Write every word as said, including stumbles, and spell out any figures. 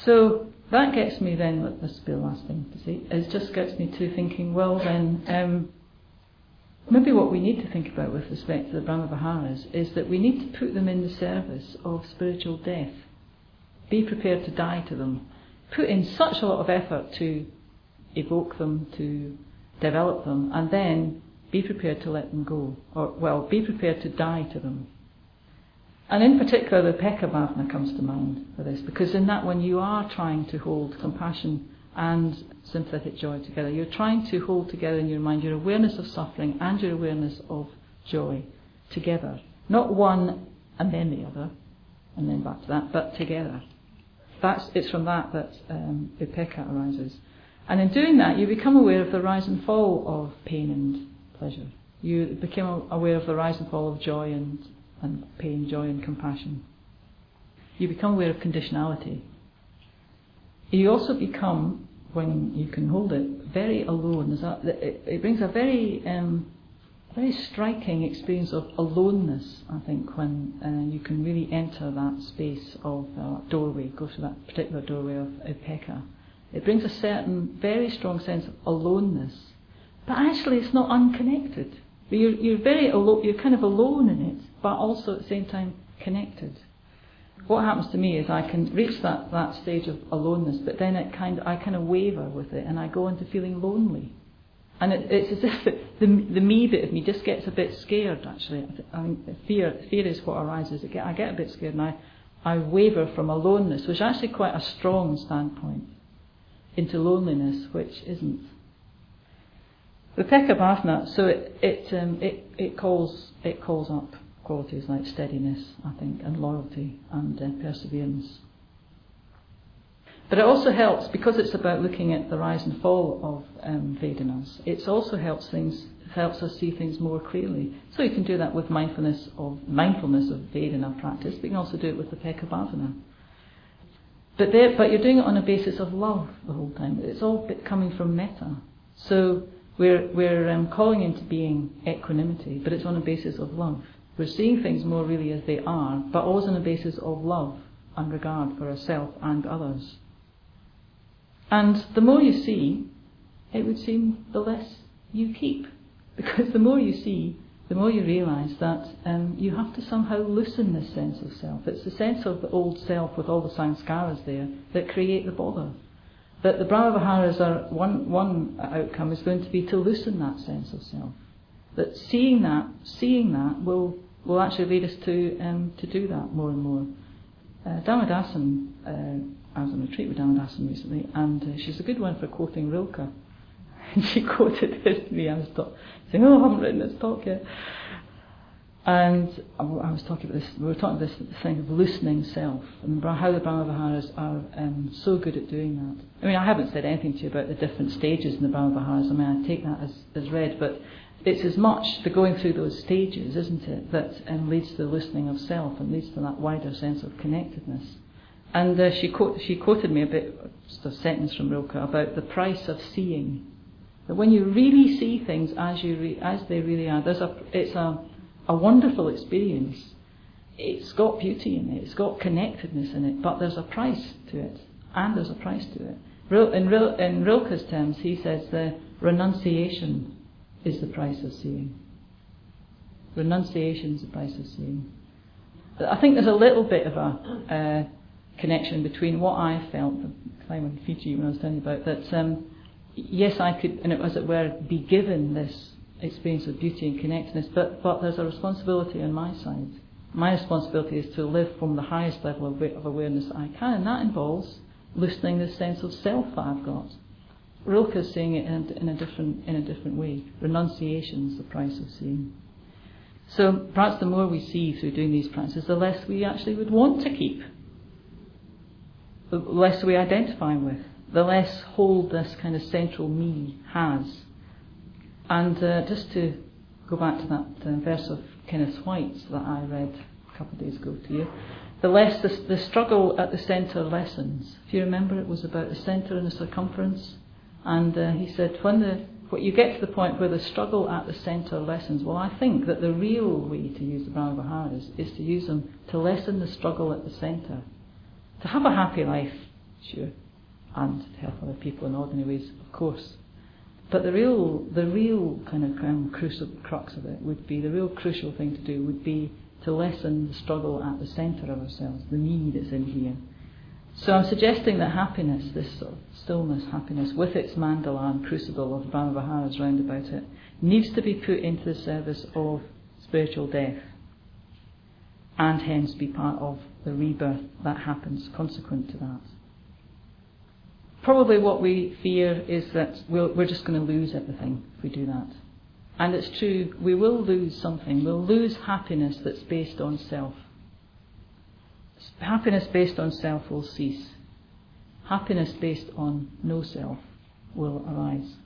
So that gets me then, this will be the last thing to say, it just gets me to thinking, well then, um, maybe what we need to think about with respect to the Brahmaviharas is that we need to put them in the service of spiritual death. Be prepared to die to them. Put in such a lot of effort to evoke them, to develop them, and then be prepared to let them go. Or, well, be prepared to die to them. And in particular, the Pekka Bhavana comes to mind for this, because in that one you are trying to hold compassion and sympathetic joy together. You're trying to hold together in your mind your awareness of suffering and your awareness of joy together. Not one and then the other, and then back to that, but together. That's, it's from that that um, Upekkha arises. And in doing that, you become aware of the rise and fall of pain and pleasure. You become aware of the rise and fall of joy and, and pain, joy and compassion. You become aware of conditionality. You also become, when you can hold it, very alone. There's a, it, it brings a very um, very striking experience of aloneness, I think, when uh, you can really enter that space of uh, doorway, go to that particular doorway of Upekkha. It brings a certain very strong sense of aloneness, but actually it's not unconnected. You're, you're very alo- you're kind of alone in it, but also at the same time connected. What happens to me is I can reach that, that stage of aloneness, but then it kind of, I kind of waver with it, and I go into feeling lonely. And it, it's as if it, the the me bit of me just gets a bit scared. Actually, I mean, fear fear is what arises. I get, I get a bit scared, and I, I waver from aloneness, which is actually quite a strong standpoint, into loneliness, which isn't. The Pekka Bhavana, so it it, um, it it calls it calls up qualities like steadiness, I think, and loyalty and uh, perseverance. But it also helps, because it's about looking at the rise and fall of um, Vedanas, it also helps things helps us see things more clearly. So you can do that with mindfulness of mindfulness of Vedana practice, but you can also do it with the Pekka Bhavana. But there, but you're doing it on a basis of love the whole time. It's all coming from metta. So we're we're um, calling into being equanimity, but it's on a basis of love. We're seeing things more really as they are, but always on a basis of love and regard for ourselves and others. And the more you see, it would seem the less you keep. Because the more you see, the more you realise that um, you have to somehow loosen this sense of self. It's the sense of the old self with all the sanskaras there that create the bother. That the Brahmaviharas are, one, one outcome is going to be to loosen that sense of self. That seeing that, seeing that will, will actually lead us to um, to do that more and more. Uh, Dhammadhasan, uh, I was on a retreat with Dhammadhasan recently, and uh, she's a good one for quoting Rilke. And she quoted this to me. I was talk- saying, "Oh, I haven't written this talk yet." And I, I was talking about this. We were talking about this thing of loosening self, and how the Brahmaviharas are um, so good at doing that. I mean, I haven't said anything to you about the different stages in the Brahmaviharas. I mean, I take that as, as read, but it's as much the going through those stages, isn't it, that um, leads to the loosening of self and leads to that wider sense of connectedness. And uh, she, quote, she quoted me a bit, just a sentence from Rilke, about the price of seeing. That when you really see things as you re- as they really are, there's a it's a a wonderful experience. It's got beauty in it, it's got connectedness in it, but there's a price to it, and there's a price to it. In, Rilke, in Rilke's terms, he says the renunciation is the price of seeing. Renunciation is the price of seeing. I think there's a little bit of a uh, connection between what I felt the time in Fiji when I was telling you about that. Um, yes, I could, and it, as it were, be given this experience of beauty and connectedness, but, but there's a responsibility on my side. My responsibility is to live from the highest level of, of awareness I can, and that involves loosening the sense of self that I've got. Rilke is saying it in, in a different in a different way. Renunciation is the price of seeing. So perhaps the more we see through doing these practices, the less we actually would want to keep, the less we identify with, the less hold this kind of central me has. And uh, just to go back to that uh, verse of Kenneth White's that I read a couple of days ago to you, the less the, the struggle at the centre lessens. If you remember, it was about the centre and the circumference, and uh, he said when the when you get to the point where the struggle at the centre lessens, well, I think that the real way to use the Brahmaviharas is to use them to lessen the struggle at the centre, to have a happy life sure, and to help other people in ordinary ways, of course. But the real, the real kind of um, crucial crux of it would be, the real crucial thing to do would be to lessen the struggle at the centre of ourselves, the me that's in here. So I'm suggesting that happiness, this sort of stillness, happiness, with its mandala and crucible of Brahma-viharas round about it, needs to be put into the service of spiritual death, and hence be part of the rebirth that happens consequent to that. Probably what we fear is that we'll, we're just going to lose everything if we do that. And it's true, we will lose something. We'll lose happiness that's based on self. Happiness based on self will cease. Happiness based on no self will arise.